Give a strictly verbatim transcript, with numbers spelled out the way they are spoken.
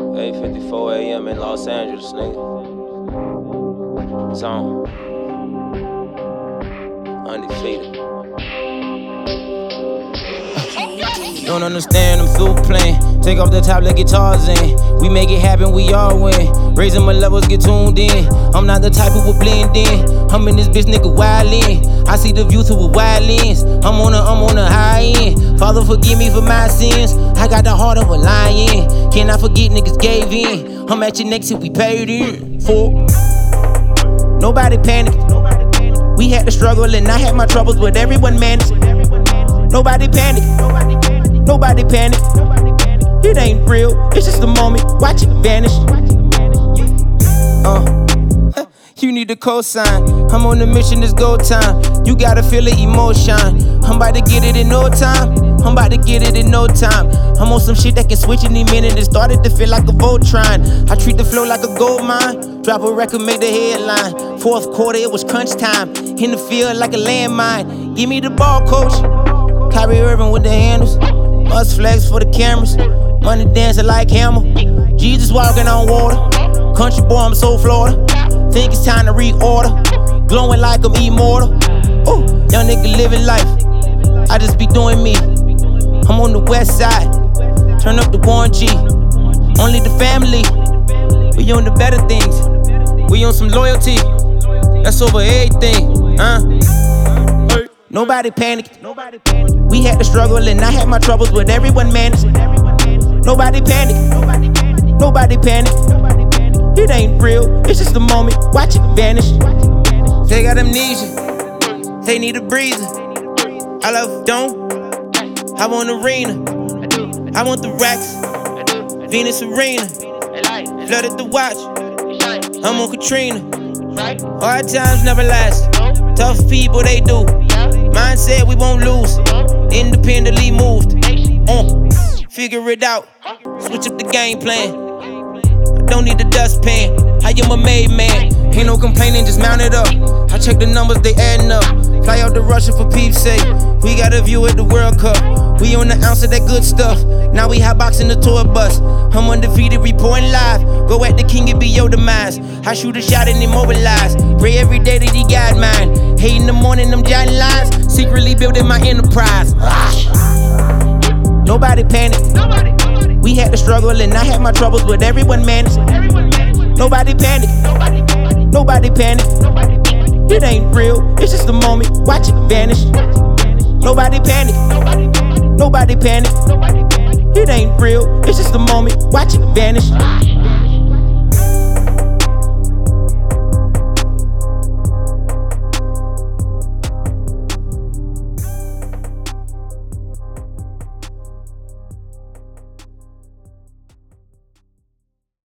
eight fifty-four a m in Los Angeles, nigga. Zone. Undefeated. Don't understand, I'm through playing. Take off the top like guitars in. We make it happen, we all win. Raising my levels, get tuned in. I'm not the type who will blend in. I'm in this bitch, nigga, wildin'. I see the view through a wide lens. I'm on a, I'm on a high end. Father, forgive me for my sins. I got the heart of a lion. Cannot forget niggas gave in. I'm at your neck till we paid in. Fuck. Nobody panic. We had the struggle and I had my troubles, but everyone managed. Nobody panic. Nobody panic. It ain't real, it's just a moment. Watch it vanish. Uh, you need a cosign. I'm on a mission, it's go time. You gotta feel the emotion. I'm about to get it in no time. I'm about to get it in no time. I'm on some shit that can switch any minute. It started to feel like a Voltron. I treat the flow like a gold mine. Drop a record, make the headline. Fourth quarter, it was crunch time. In the field like a landmine. Give me the ball, coach. Kyrie Irving with the handles. Must flex for the cameras. Money dancing like Hammer. Jesus walking on water. Country boy, I'm so Florida. Think it's time to reorder. Glowing like I'm immortal. Ooh, young nigga living life. I just be doing me. I'm on the west side. Turn up the Warren G. Only the family. We on the better things. We on some loyalty. That's over everything. Uh. Nobody panicked. We had the struggle and I had my troubles, but everyone managed. Nobody panic. Nobody panic. It ain't real, it's just a moment. Watch it vanish. They got amnesia. They need a breather. I love Dome. I want arena. I want the racks. Venus Arena. Flooded the watch. I'm on Katrina. Hard times never last. Tough people, they do. Mindset, we won't lose. Independently moved. Uh, figure it out. Switch up the game plan. I don't need the dustpan. I am a made man. Ain't no complaining, just mount it up. I check the numbers, they adding up. Fly out to Russia for peeps' sake. We got a view at the World Cup. We on the ounce of that good stuff. Now we hotboxing the tour bus. I'm undefeated, reporting live. Go at the king, it be your demise. I shoot a shot and immobilize. Pray every day that he got mine. Eight in the morning, I'm jotting lines. Secretly building my enterprise. Nobody panic. We had the struggle and I had my troubles, but everyone managed. Nobody panic. Nobody panic. It ain't real, it's just a moment. Watch it vanish. Nobody panic. Nobody panic. It ain't real, it's just a moment. Watch it vanish.